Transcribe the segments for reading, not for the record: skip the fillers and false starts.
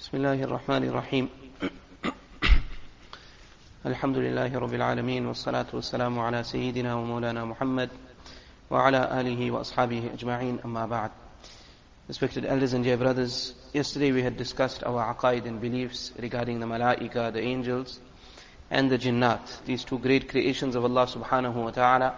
بسم الله الرحمن الرحيم الحمد لله رب العالمين والصلاة والسلام على سيدنا ومولانا محمد وعلى آله وأصحابه أجمعين أما بعد. Respected elders and dear brothers, yesterday we had discussed our aqaid and beliefs regarding the malaika, the angels and the jinnat, these two great creations of Allah subhanahu wa ta'ala.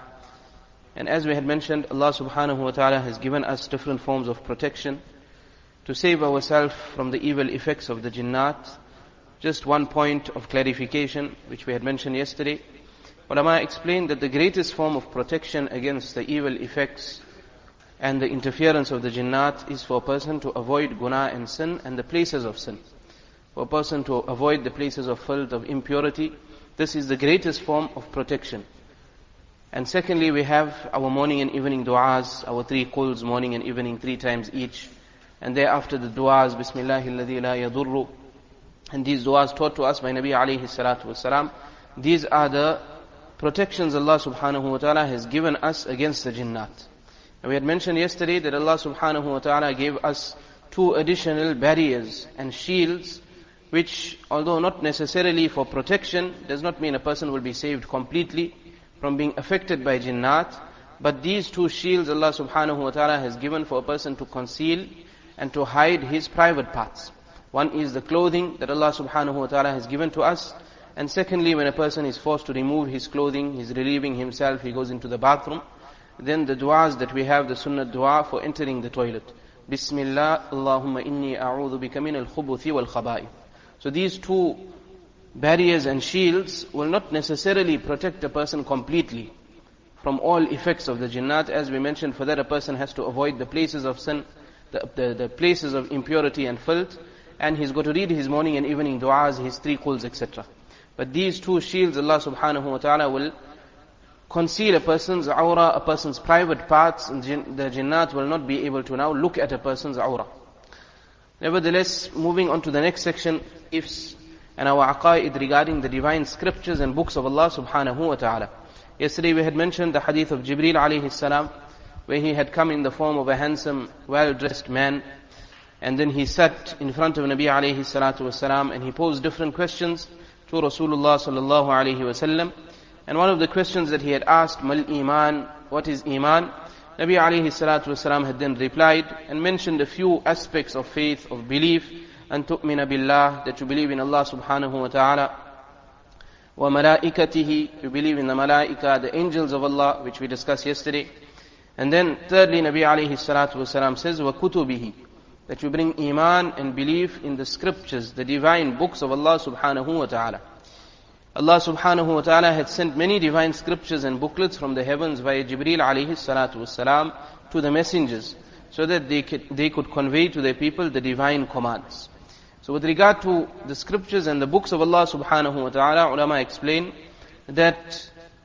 And as we had mentioned, Allah subhanahu wa ta'ala has given us different forms of protection to save ourselves from the evil effects of the jinnat. Just one point of clarification which we had mentioned yesterday. Ulama explained that the greatest form of protection against the evil effects and the interference of the jinnat is for a person to avoid guna and sin and the places of sin. For a person to avoid the places of filth, of impurity, this is the greatest form of protection. And secondly, we have our morning and evening du'as, our 3 quls, morning and evening 3 times each. And thereafter the du'as, Bismillahi alladhi la yadurru. And these du'as taught to us by Nabi alayhi salatu wasalam. These are the protections Allah subhanahu wa ta'ala has given us against the jinnat. And we had mentioned yesterday that Allah subhanahu wa ta'ala gave us 2 additional barriers and shields, which although not necessarily for protection, does not mean a person will be saved completely from being affected by jinnat. But these 2 shields Allah subhanahu wa ta'ala has given for a person to conceal and to hide his private parts. One is the clothing that Allah subhanahu wa ta'ala has given to us. And secondly, when a person is forced to remove his clothing, he's relieving himself, he goes into the bathroom. Then the du'as that we have, the sunnah du'a for entering the toilet. Bismillah, Allahumma inni a'udhu bika min al-khubuthi wal-khaba'i. So these 2 barriers and shields will not necessarily protect a person completely from all effects of the jinnat. As we mentioned, for that a person has to avoid the places of sin, the places of impurity and filth, and he's got to read his morning and evening du'as, his 3 quls, etc. But these 2 shields, Allah subhanahu wa ta'ala will conceal a person's awrah, a person's private parts, and the jinnat will not be able to now look at a person's awrah. Nevertheless, moving on to the next section, ifs and our aqaid regarding the divine scriptures and books of Allah subhanahu wa ta'ala. Yesterday we had mentioned the hadith of Jibreel alayhi salam, where he had come in the form of a handsome, well-dressed man, and then he sat in front of Nabi alayhi salatu wasalam, and he posed different questions to Rasulullah sallallahu alayhi wasallam. And one of the questions that he had asked, Mal Iman, what is Iman? Nabi alayhi salatu wasalam had then replied and mentioned a few aspects of faith, of belief, and tu'mina billah, that you believe in Allah subhanahu wa ta'ala, wa malaikatihi, you believe in the malaika, the angels of Allah, which we discussed yesterday. And then thirdly, Nabi alayhi salatu wasalam says, wa kutubihi, that you bring iman and belief in the scriptures, the divine books of Allah subhanahu wa ta'ala. Allah subhanahu wa ta'ala had sent many divine scriptures and booklets from the heavens via Jibreel alayhi salatu wasalam to the messengers, so that they could convey to their people the divine commands. So with regard to the scriptures and the books of Allah subhanahu wa ta'ala, ulama explain that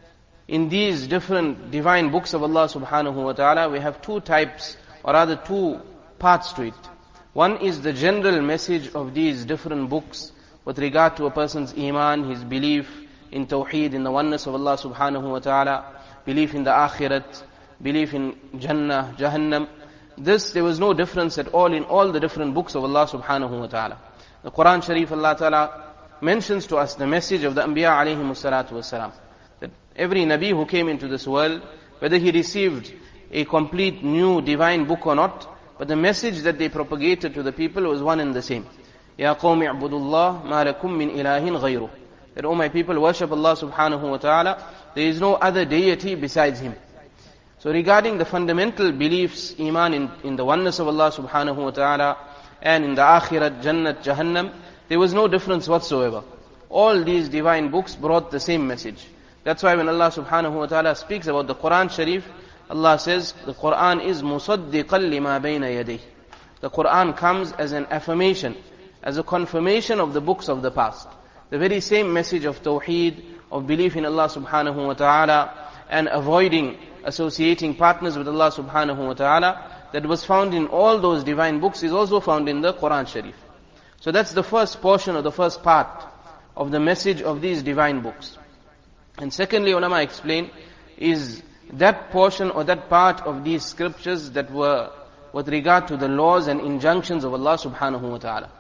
in these different divine books of Allah subhanahu wa ta'ala, we have 2 types, or rather 2 parts to it. One is the general message of these different books with regard to a person's iman, his belief in tawheed, in the oneness of Allah subhanahu wa ta'ala, belief in the akhirat, belief in Jannah, Jahannam. This, there was no difference at all in all the different books of Allah subhanahu wa ta'ala. The Quran Sharif, Allah ta'ala mentions to us the message of the Anbiya alayhimu salatu wasalam. That every Nabi who came into this world, whether he received a complete new divine book or not, but the message that they propagated to the people was one and the same. Ya qawmi a'budullah ma lakum min ilahin ghayruh. That, oh my people, worship Allah subhanahu wa ta'ala, there is no other deity besides Him. So regarding the fundamental beliefs, iman in the oneness of Allah subhanahu wa ta'ala, and in the akhirat, Jannat, Jahannam, there was no difference whatsoever. All these divine books brought the same message. That's why when Allah subhanahu wa ta'ala speaks about the Quran Sharif, Allah says, the Quran is musaddiqan lima bayna yadayh. The Quran comes as an affirmation, as a confirmation of the books of the past. The very same message of tawheed, of belief in Allah subhanahu wa ta'ala, and avoiding associating partners with Allah subhanahu wa ta'ala, that was found in all those divine books, is also found in the Quran Sharif. So that's the first portion, or the first part of the message of these divine books. And secondly, ulama explain, is that portion or that part of these scriptures that were with regard to the laws and injunctions of Allah subhanahu wa ta'ala.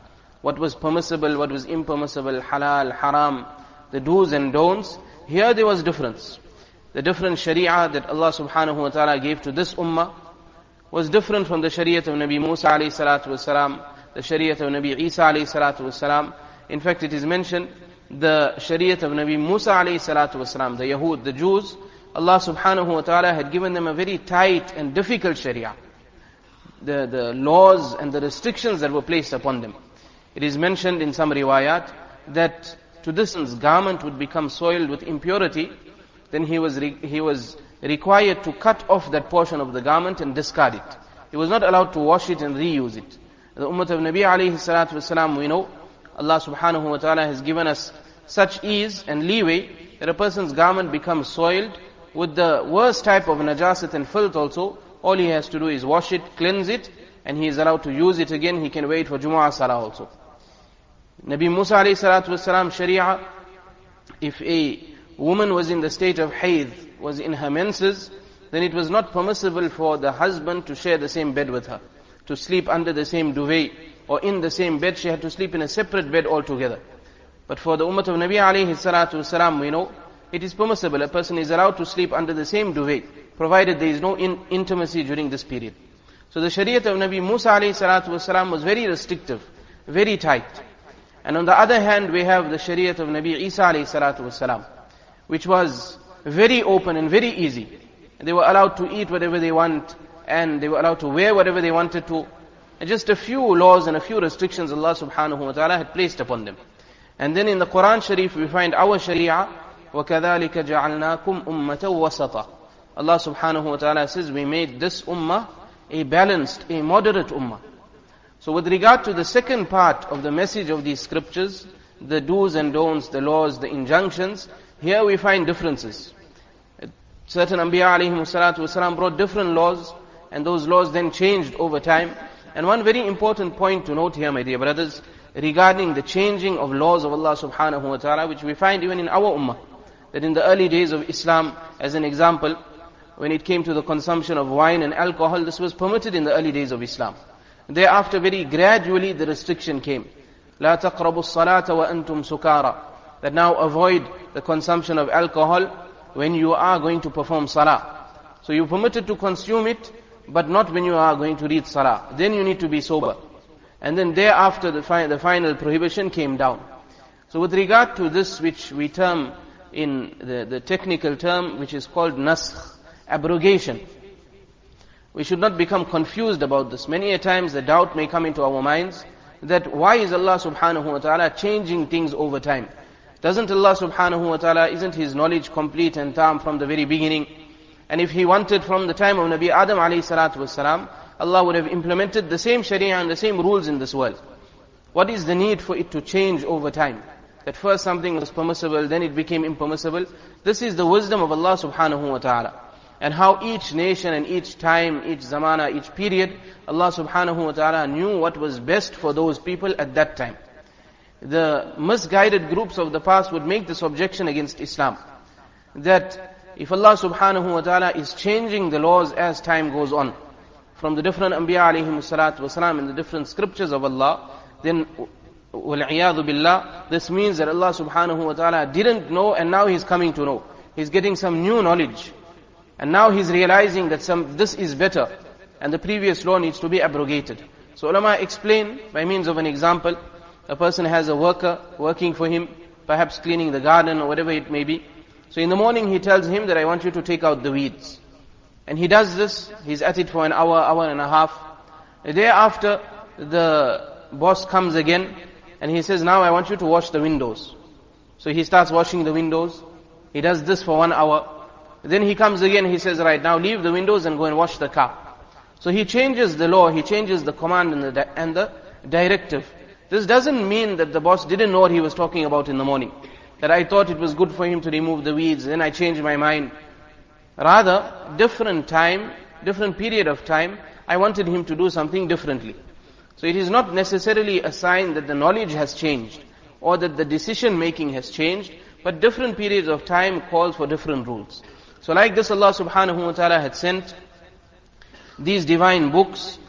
what was permissible, what was impermissible, halal, haram, the do's and don'ts, here there was difference. The different sharia that Allah subhanahu wa ta'ala gave to this ummah was different from the shariat of Nabi Musa alayhi salatu wasalam, the shariat of Nabi Isa alayhi salatu wasalam. In fact, it is mentioned, the shariat of Nabi Musa alayhi salatu wasalam, the Yahud, the Jews, Allah subhanahu wa ta'ala had given them a very tight and difficult sharia. The laws and the restrictions that were placed upon them. It is mentioned in some riwayat that to this garment would become soiled with impurity, then he was required to cut off that portion of the garment and discard it. He was not allowed to wash it and reuse it. The ummah of Nabi alayhi salatu wasalam, we know, Allah subhanahu wa ta'ala has given us such ease and leeway that a person's garment becomes soiled with the worst type of najasat and filth also. All he has to do is wash it, cleanse it, and he is allowed to use it again. He can wait for Jumu'ah Salah also. Nabi Musa alayhi salatu wasalam sharia, if a woman was in the state of hayd, was in her menses, then it was not permissible for the husband to share the same bed with her, to sleep under the same duvet, or in the same bed. She had to sleep in a separate bed altogether. But for the ummah of Nabi alayhi salatu wasalam, we know, it is permissible. A person is allowed to sleep under the same duvet, provided there is no intimacy during this period. So the shariat of Nabi Musa alayhi salatu wasalam was very restrictive, very tight. And on the other hand, we have the shariat of Nabi Isa alayhi salatu wasalam, which was very open and very easy. They were allowed to eat whatever they want, and they were allowed to wear whatever they wanted to. And just a few laws and a few restrictions Allah subhanahu wa ta'ala had placed upon them. And then in the Quran Sharif we find our sharia, وَكَذَلِكَ جَعَلْنَاكُمْ أُمَّةً وَسَطًا. Allah subhanahu wa ta'ala says, we made this ummah a balanced, a moderate ummah. So with regard to the second part of the message of these scriptures, the do's and don'ts, the laws, the injunctions, here we find differences. Certain Anbiya alayhimu salatu wasalam brought different laws, and those laws then changed over time. And one very important point to note here, my dear brothers, regarding the changing of laws of Allah subhanahu wa ta'ala, which we find even in our ummah, that in the early days of Islam, as an example, when it came to the consumption of wine and alcohol, this was permitted in the early days of Islam. Thereafter, very gradually, the restriction came. لا تقربوا الصلاة وأنتم سكارى. That now avoid the consumption of alcohol when you are going to perform salah. So you're permitted to consume it, but not when you are going to read salah. Then you need to be sober. And then thereafter, the final prohibition came down. So with regard to this, which we term in the technical term, which is called naskh, abrogation, we should not become confused about this. Many a times the doubt may come into our minds that why is Allah subhanahu wa ta'ala changing things over time? Doesn't Allah subhanahu wa ta'ala, isn't His knowledge complete and tam from the very beginning? And if He wanted from the time of Nabi Adam alayhi salatu wasalam, Allah would have implemented the same sharia and the same rules in this world. What is the need for it to change over time? That first something was permissible, then it became impermissible. This is the wisdom of Allah subhanahu wa ta'ala. And how each nation and each time, each zamana, each period, Allah subhanahu wa ta'ala knew what was best for those people at that time. The misguided groups of the past would make this objection against Islam, that if Allah subhanahu wa ta'ala is changing the laws as time goes on, from the different Anbiya alayhimu salatu wasalam and the different scriptures of Allah, then wal-iyadhu billah, this means that Allah subhanahu wa ta'ala didn't know and now He's coming to know. He's getting some new knowledge. And now He's realizing that this is better and the previous law needs to be abrogated. So ulama explain by means of an example. A person has a worker working for him, perhaps cleaning the garden or whatever it may be. So in the morning he tells him that I want you to take out the weeds. And he does this, he's at it for an hour, hour and a half. The day after, the boss comes again and he says, now I want you to wash the windows. So he starts washing the windows. He does this for 1 hour. Then he comes again, he says, right, now leave the windows and go and wash the car. So he changes the law, he changes the command and the directive. This doesn't mean that the boss didn't know what he was talking about in the morning. That I thought it was good for him to remove the weeds, then I changed my mind. Rather, different time, different period of time, I wanted him to do something differently. So it is not necessarily a sign that the knowledge has changed, or that the decision making has changed, but different periods of time calls for different rules. So like this, Allah subhanahu wa ta'ala had sent these divine books,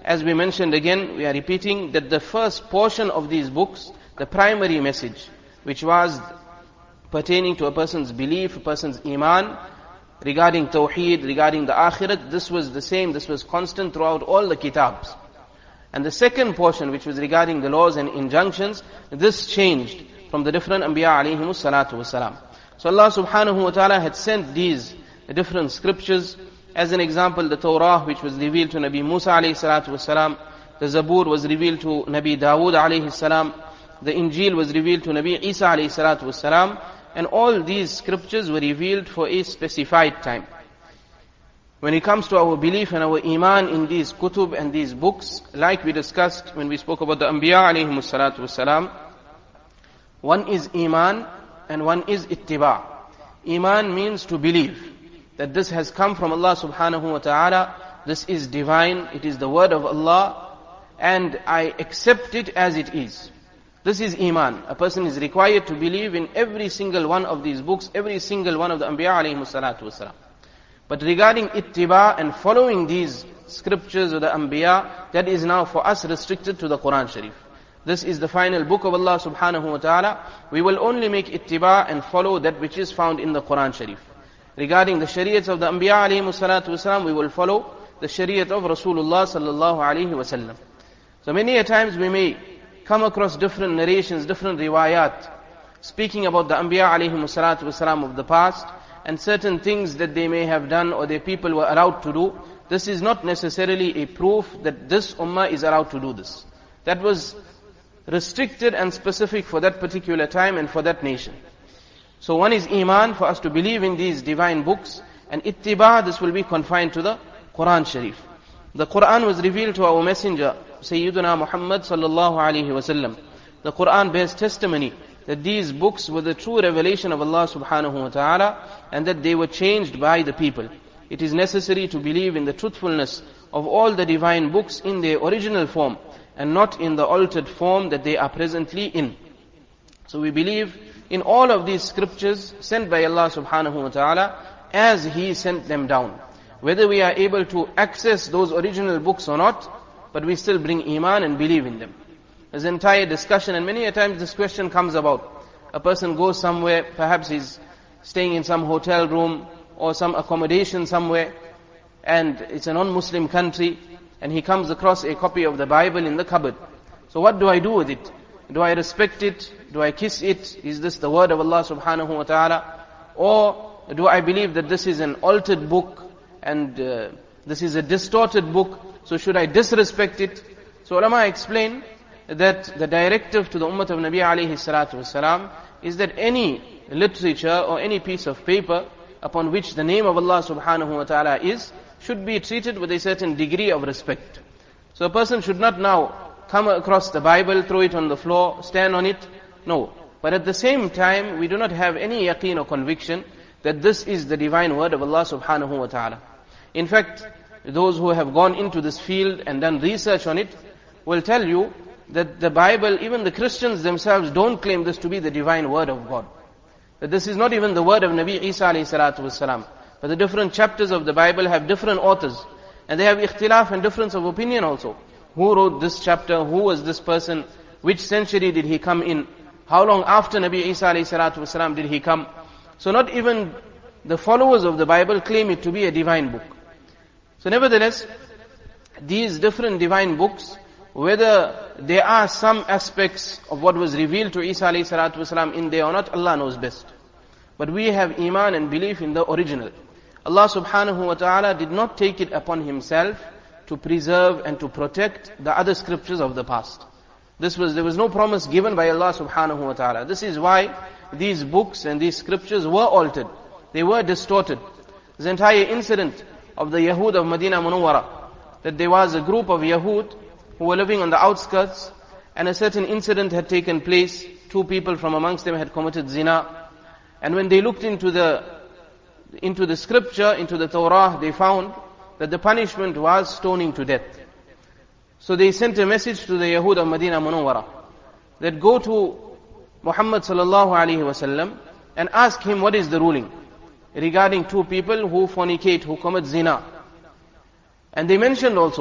as we mentioned again, we are repeating that the first portion of these books, the primary message, which was pertaining to a person's belief, a person's iman, regarding tawheed, regarding the akhirat, this was the same, this was constant throughout all the kitabs. And the second portion, which was regarding the laws and injunctions, this changed from the different anbiya alayhimus salatu wasalam. So Allah subhanahu wa ta'ala had sent these different scriptures. As an example, the Torah, which was revealed to Nabi Musa alayhi salatu wasalam, the Zabur was revealed to Nabi Dawood alayhi salam, the Injil was revealed to Nabi Isa alayhi salatu wasalam, and all these scriptures were revealed for a specified time. When it comes to our belief and our iman in these kutub and these books, like we discussed when we spoke about the anbiya alayhimus salatu wasalam, one is iman and one is ittiba. Iman means to believe that this has come from Allah subhanahu wa ta'ala, this is divine, it is the word of Allah, and I accept it as it is. This is iman. A person is required to believe in every single one of these books, every single one of the anbiya alayhimus salatu wasalam. But regarding ittiba and following these scriptures of the anbiya, that is now for us restricted to the Quran Sharif. This is the final book of Allah subhanahu wa ta'ala. We will only make ittiba and follow that which is found in the Quran Sharif. Regarding the shariats of the anbiya alayhimus salatu wasalam, we will follow the shariat of Rasulullah sallallahu alayhi wasallam. So many a times we may come across different narrations, different riwayat, speaking about the anbiya alayhimus salatu wasalam of the past, and certain things that they may have done or their people were allowed to do. This is not necessarily a proof that this ummah is allowed to do this. That was restricted and specific for that particular time and for that nation. So one is iman, for us to believe in these divine books, and ittiba, this will be confined to the Quran Sharif. The Quran was revealed to our messenger, Sayyiduna Muhammad sallallahu alaihi wasallam. The Quran bears testimony that these books were the true revelation of Allah subhanahu wa ta'ala, and that they were changed by the people. It is necessary to believe in the truthfulness of all the divine books in their original form, and not in the altered form that they are presently in. So we believe in all of these scriptures sent by Allah subhanahu wa ta'ala as He sent them down. Whether we are able to access those original books or not, but we still bring iman and believe in them. There's an entire discussion, and many a times this question comes about. A person goes somewhere, perhaps he's staying in some hotel room or some accommodation somewhere, and it's a non-Muslim country, and he comes across a copy of the Bible in the cupboard. So what do I do with it? Do I respect it? Do I kiss it? Is this the word of Allah subhanahu wa ta'ala? Or do I believe that this is an altered book and this is a distorted book, so should I disrespect it? So ulama explain that the directive to the ummah of Nabi alayhi salatu wasalam is that any literature or any piece of paper upon which the name of Allah subhanahu wa ta'ala is, should be treated with a certain degree of respect. So a person should not now come across the Bible, throw it on the floor, stand on it. No. But at the same time, we do not have any yaqeen or conviction that this is the divine word of Allah subhanahu wa ta'ala. In fact, those who have gone into this field and done research on it will tell you that the Bible, even the Christians themselves don't claim this to be the divine word of God. That this is not even the word of Nabi Isa alayhi salatu wasalam. But the different chapters of the Bible have different authors. And they have ikhtilaf and difference of opinion also. Who wrote this chapter? Who was this person? Which century did he come in? How long after Nabi Isa alayhi salatu wasalam did he come? So not even the followers of the Bible claim it to be a divine book. So nevertheless, these different divine books, whether there are some aspects of what was revealed to Isa alayhi salatu wasalam in there or not, Allah knows best. But we have iman and belief in the original. Allah subhanahu wa ta'ala did not take it upon Himself to preserve and to protect the other scriptures of the past. There was no promise given by Allah subhanahu wa ta'ala. This is why these books and these scriptures were altered. They were distorted. This entire incident of the Yahud of Medina Munawwara, that there was a group of Yahud who were living on the outskirts, and a certain incident had taken place. Two people from amongst them had committed zina. And when they looked into the scripture, into the Torah, they found that the punishment was stoning to death. So they sent a message to the Yahud of Medina Munawwara that go to Muhammad sallallahu alaihi wasallam and ask him what is the ruling regarding two people who fornicate, who commit zina. And they mentioned also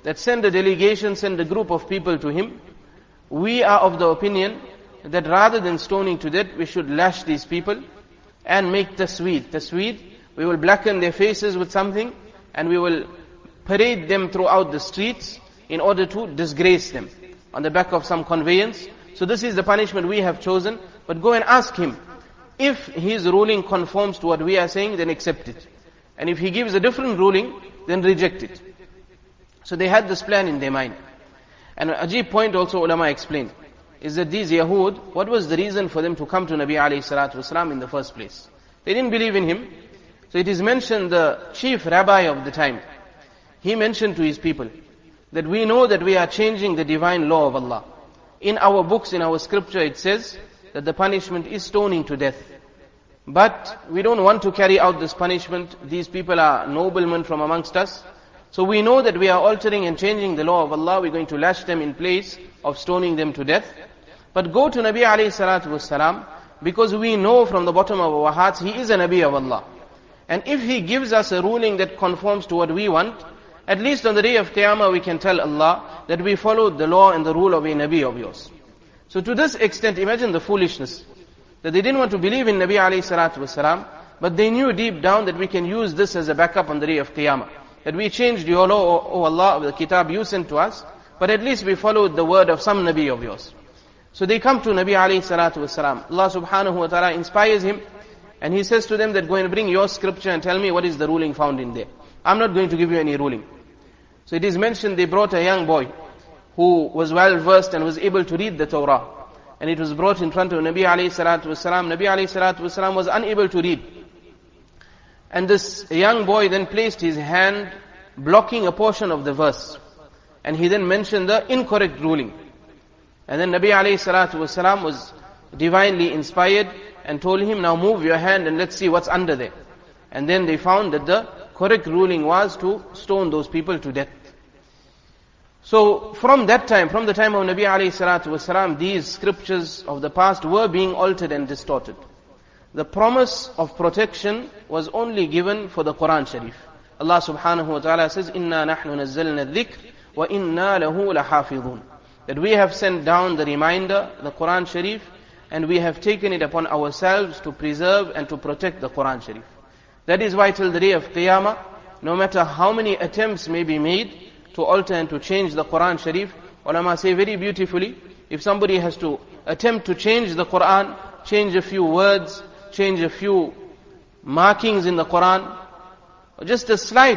that send a delegation, send a group of people to him. We are of the opinion that rather than stoning to death, we should lash these people and make tasweed. Tasweed, we will blacken their faces with something and we will parade them throughout the streets in order to disgrace them on the back of some conveyance. So this is the punishment we have chosen. But go and ask him. If his ruling conforms to what we are saying, then accept it. And if he gives a different ruling, then reject it. So they had this plan in their mind. And an ajib point also ulama explained, is that these Yahud, what was the reason for them to come to Nabi alayhi salatu wasalam in the first place? They didn't believe in him. So it is mentioned, the chief rabbi of the time, he mentioned to his people, that we know that we are changing the divine law of Allah. In our books, in our scripture, it says that the punishment is stoning to death. But we don't want to carry out this punishment. These people are noblemen from amongst us. So we know that we are altering and changing the law of Allah. We're going to lash them in place of stoning them to death. But go to Nabi alayhi salatu wasalam, because we know from the bottom of our hearts, he is a Nabi of Allah. And if he gives us a ruling that conforms to what we want, at least on the day of Qiyamah we can tell Allah that we followed the law and the rule of a Nabi of yours. So to this extent, imagine the foolishness, that they didn't want to believe in Nabi alayhi salatu wasalam, but they knew deep down that we can use this as a backup on the day of Qiyamah. That we changed your law, O Allah, of the kitab you sent to us, but at least we followed the word of some Nabi of yours. So they come to Nabi alayhi salatu wasalam. Allah subhanahu wa ta'ala inspires him, and he says to them that go and bring your scripture and tell me what is the ruling found in there. I'm not going to give you any ruling. So it is mentioned they brought a young boy who was well versed and was able to read the Torah. And it was brought in front of Nabi alayhi salatu wasalam. Nabi alayhi salatu wasalam was unable to read. And this young boy then placed his hand blocking a portion of the verse. And he then mentioned the incorrect ruling. And then Nabi alayhi salatu wasalam was divinely inspired and told him, now move your hand and let's see what's under there. And then they found that the correct ruling was to stone those people to death. So from that time, from the time of Nabi alayhi salatu wasalam, these scriptures of the past were being altered and distorted. The promise of protection was only given for the Quran Sharif. Allah subhanahu wa ta'ala says, إِنَّا نَحْنُ نَزَّلْنَا الذِّكْرِ وَإِنَّا لَهُ لَحَافِظُونَ. That we have sent down the reminder, the Quran Sharif, and we have taken it upon ourselves to preserve and to protect the Quran Sharif. That is why till the day of Qiyamah, no matter how many attempts may be made to alter and to change the Quran Sharif, ulama say very beautifully, if somebody has to attempt to change the Quran, change a few words, change a few markings in the Quran, or just a slight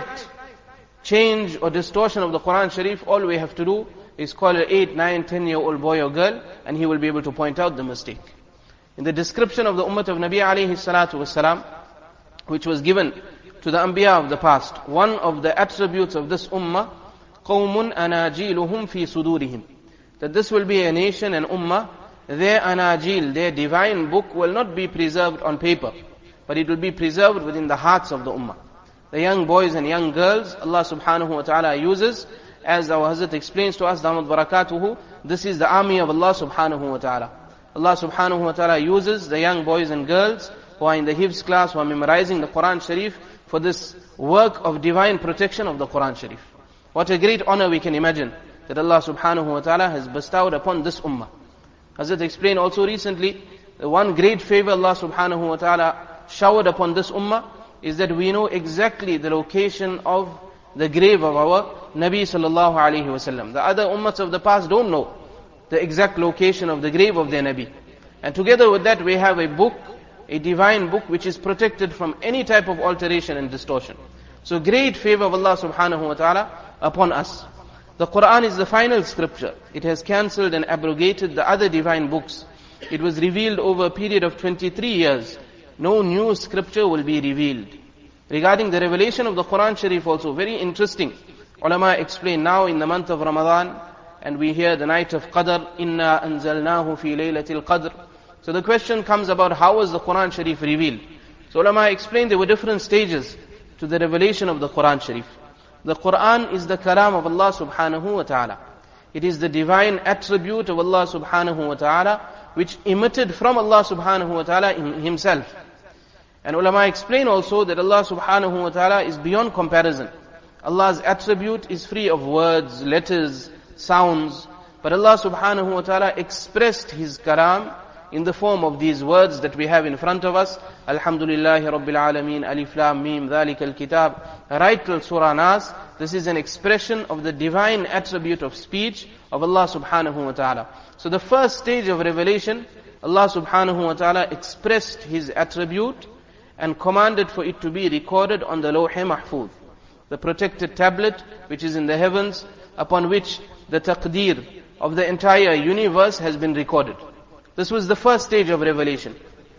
change or distortion of the Quran Sharif, all we have to do is call an 8, 9, 10-year-old boy or girl, and he will be able to point out the mistake. In the description of the ummah of Nabi alayhi salatu wasalam, which was given to the Anbiya of the past, one of the attributes of this ummah, قَوْمٌ أَنَاجِيلُهُمْ فِي صُدُورِهِمْ, that this will be a nation, an ummah, their anajil, their divine book will not be preserved on paper, but it will be preserved within the hearts of the ummah. The young boys and young girls, Allah subhanahu wa ta'ala uses, as our Hazrat explains to us, Damad Barakatuhu, this is the army of Allah subhanahu wa ta'ala. Allah subhanahu wa ta'ala uses the young boys and girls who are in the Hifz class, who are memorizing the Quran Sharif, for this work of divine protection of the Quran Sharif. What a great honor we can imagine that Allah subhanahu wa ta'ala has bestowed upon this ummah. Hazrat explained also recently, the one great favor Allah subhanahu wa ta'ala showered upon this ummah is that we know exactly the location of the grave of our Nabi sallallahu alayhi wasallam. The other ummahs of the past don't know the exact location of the grave of their Nabi. And together with that we have a book, a divine book which is protected from any type of alteration and distortion. So great favor of Allah subhanahu wa ta'ala upon us. The Quran is the final scripture. It has cancelled and abrogated the other divine books. It was revealed over a period of 23 years. No new scripture will be revealed. Regarding the revelation of the Quran Sharif also, very interesting. Ulama explain now in the month of Ramadan, and we hear the night of Qadr, Inna anzalnahu fi laylatil Qadr. So the question comes about how was the Quran Sharif revealed. So ulama explain there were different stages to the revelation of the Quran Sharif. The Quran is the kalam of Allah subhanahu wa ta'ala. It is the divine attribute of Allah subhanahu wa ta'ala, which emitted from Allah subhanahu wa ta'ala himself. And ulama explain also that Allah subhanahu wa ta'ala is beyond comparison. Allah's attribute is free of words, letters, sounds. But Allah subhanahu wa ta'ala expressed His kalam in the form of these words that we have in front of us. Alhamdulillahi Rabbil Alameen, Alif Lam Mim, Dhalika al-Kitab. Right till Surah Nas, this is an expression of the divine attribute of speech of Allah subhanahu wa ta'ala. So the first stage of revelation, Allah subhanahu wa ta'ala expressed His attribute and commanded for it to be recorded on the Lawh Mahfuz, the protected tablet which is in the heavens, upon which the taqdeer of the entire universe has been recorded. This was the first stage of revelation.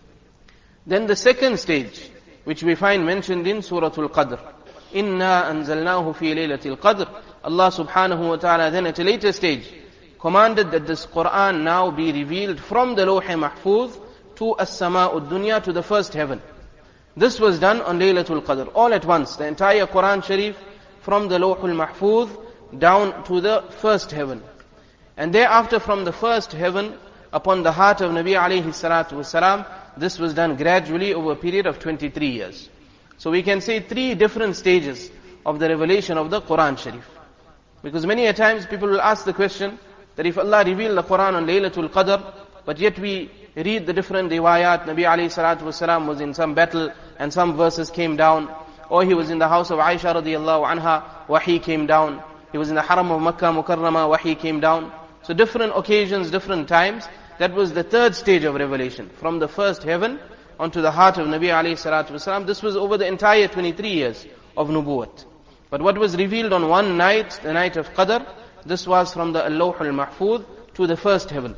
Then the second stage, which we find mentioned in Surah Al-Qadr. Inna anzalnahu fi laylatil qadr. Allah subhanahu wa ta'ala then at a later stage commanded that this Quran now be revealed from the Lawh Mahfuz to As-Sama'ud Dunya, to the first heaven. This was done on Laylatul Qadr, all at once. The entire Quran Sharif from the Lawh Mahfuz down to the first heaven. And thereafter from the first heaven upon the heart of Nabi alayhi salatu wasalam, this was done gradually over a period of 23 years. So we can say 3 different stages of the revelation of the Quran Sharif. Because many a times people will ask the question that if Allah revealed the Quran on Laylatul Qadr, but yet we read the different riwayat, Nabi alayhi salatu wasalam was in some battle and some verses came down, or he was in the house of Aisha radiyallahu anha, wahi came down, he was in the haram of Makkah Mukarramah, wahi came down. So different occasions, different times. That was the third stage of revelation. From the first heaven onto the heart of Nabi alayhi salatu wasalam. This was over the entire 23 years of Nubuwwat. But what was revealed on one night, the night of Qadr, this was from the Lawh al-Mahfuz to the first heaven.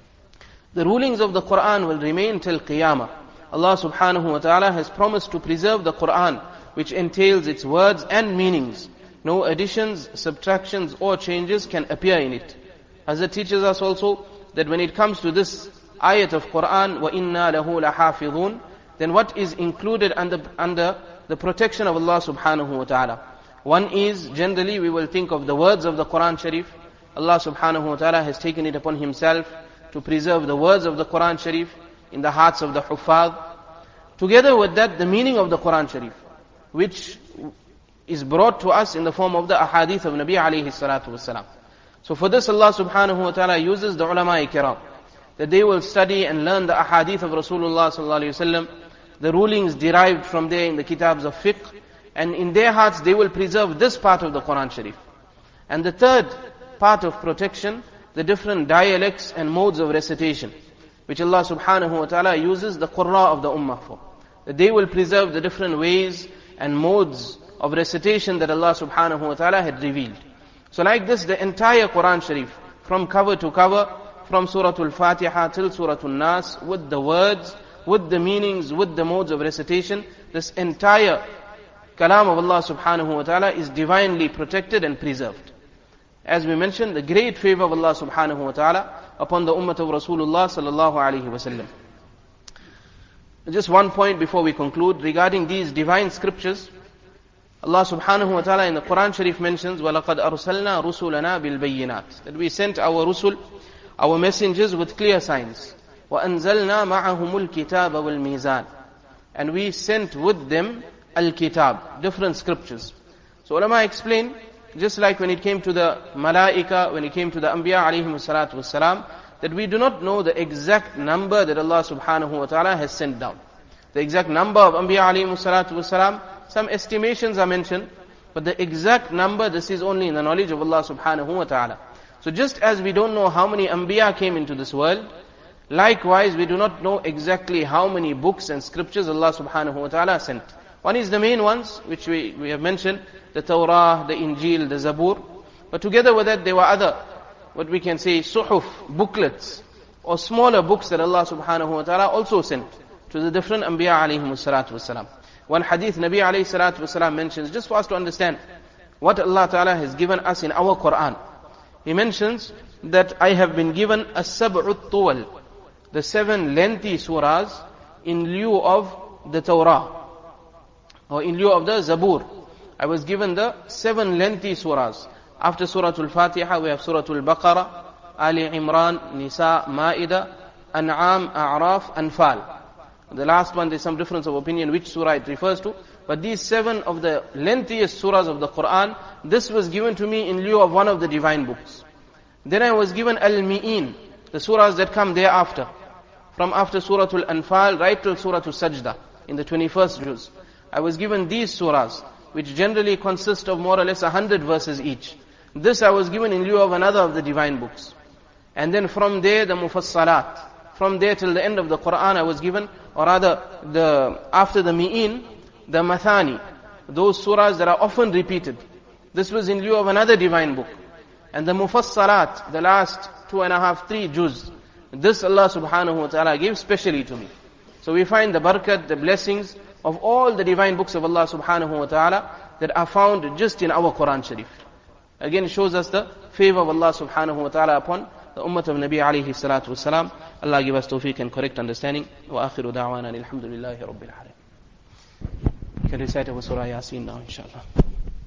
The rulings of the Quran will remain till Qiyamah. Allah subhanahu wa ta'ala has promised to preserve the Quran, which entails its words and meanings. No additions, subtractions or changes can appear in it. Hazrat teaches us also that when it comes to this ayat of Quran, وَإِنَّا لَهُ لَحَافِظُونَ, then what is included under the protection of Allah subhanahu wa ta'ala? One is, generally we will think of the words of the Quran Sharif. Allah subhanahu wa ta'ala has taken it upon Himself to preserve the words of the Quran Sharif in the hearts of the Huffaz. Together with that, the meaning of the Quran Sharif, which is brought to us in the form of the ahadith of Nabi alayhi salatu wasalam. So for this Allah subhanahu wa ta'ala uses the ulama kiram, that they will study and learn the ahadith of Rasulullah sallallahu alayhi wasallam, the rulings derived from there in the kitabs of fiqh, and in their hearts they will preserve this part of the Quran Sharif. And the third part of protection, the different dialects and modes of recitation, which Allah subhanahu wa ta'ala uses the qurra of the ummah for. That they will preserve the different ways and modes of recitation that Allah subhanahu wa ta'ala had revealed. So like this, the entire Quran Sharif, from cover to cover, from Surah Al-Fatiha till Surah Al-Nas, with the words, with the meanings, with the modes of recitation, this entire kalam of Allah subhanahu wa ta'ala is divinely protected and preserved. As we mentioned, the great favor of Allah subhanahu wa ta'ala upon the ummah of Rasulullah sallallahu alayhi wa sallam. Just one point before we conclude, regarding these divine scriptures, Allah subhanahu wa ta'ala in the Quran Sharif mentions, وَلَقَدْ أَرْسَلْنَا رُسُلَنَا بِالْبَيِّنَاتِ, that we sent our rusul, our messengers with clear signs. وَأَنزَلْنَا مَعَهُمُ الْكِتَابَ وَالْمِيزَانِ, and we sent with them al-kitab, different scriptures. So ulama explain, just like when it came to the malaika, when it came to the anbiya alayhim salatu wassalam, that we do not know the exact number that Allah subhanahu wa ta'ala has sent down. The exact number of anbiya alayhim salatu wassalam, some estimations are mentioned, but the exact number, this is only in the knowledge of Allah subhanahu wa ta'ala. So just as we don't know how many anbiya came into this world, likewise we do not know exactly how many books and scriptures Allah subhanahu wa ta'ala sent. One is the main ones, which we have mentioned, the Torah, the Injil, the Zabur. But together with that, there were other, what we can say, suhuf, booklets, or smaller books that Allah subhanahu wa ta'ala also sent to the different anbiya alayhim salatu wasalam. One hadith Nabi alayhi salatu wasalam mentions, just for us to understand what Allah ta'ala has given us in our Quran. He mentions that I have been given as-sab'ut tuwal, the 7 lengthy surahs in lieu of the Torah, or in lieu of the Zabur. I was given the 7 lengthy surahs. After Surah Al-Fatiha, we have Surah Al-Baqarah, Ali Imran, Nisa, Ma'idah, An'am, A'raf, Anfal. The last one, there's some difference of opinion which surah it refers to. But these 7 of the lengthiest surahs of the Quran, this was given to me in lieu of one of the divine books. Then I was given Al-Mi'in, the surahs that come thereafter. From after Surah Al-Anfal right to Surah Al-Sajdah, in the 21st juz. I was given these surahs, which generally consist of more or less 100 verses each. This I was given in lieu of another of the divine books. And then from there, the Mufassalat. From there till the end of the Quran I was given, or rather, after the Mi'in, the Mathani. Those surahs that are often repeated. This was in lieu of another divine book. And the Mufassalat, the last 2.5, 3 juz. This Allah subhanahu wa ta'ala gave specially to me. So we find the barakat, the blessings of all the divine books of Allah subhanahu wa ta'ala that are found just in our Quran Sharif. Again, it shows us the favor of Allah subhanahu wa ta'ala upon the ummah of Nabi alayhi salatu wasalam. Allah give us tawfiq and correct understanding. Wa akhiru da'wana alhamdulillahi rabbil alamin. You can recite our Surah Yasin now, inshallah.